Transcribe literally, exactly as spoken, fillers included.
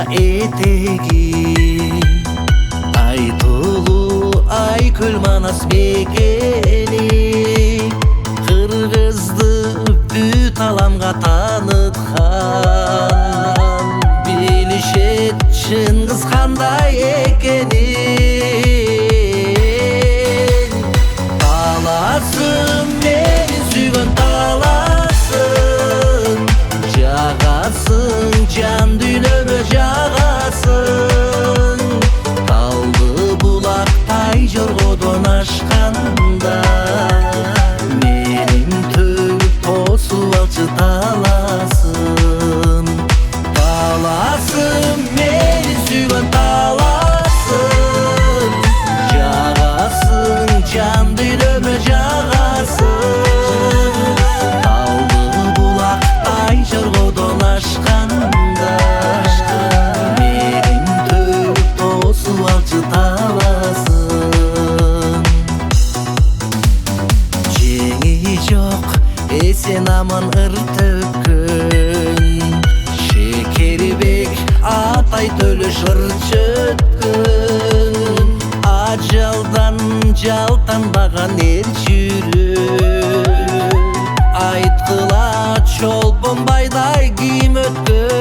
этеги айтылуу Айкөл Манас мекени Кыргызды бүт аламга тааныткан билишет Чыңгыз кандай экенин таласым мени сүйгөн таласым жагасың жан дүйнөмө жагасың талды булактай жоргодон ашканда менин төгүп тосуп алчы таласым таласым мени сүйгөн таласым жагасың жан дүйнөмө жагасың талды булактай жоргодон ашканда менин төгүп тосуп алчы таласым жеңи жок эсен аман ыр төккөн Шекербек атай төлөш ыр чөткөн ажалдан жалтанбаган эл жүрөк айткыла чолпонбайдай ким өткөн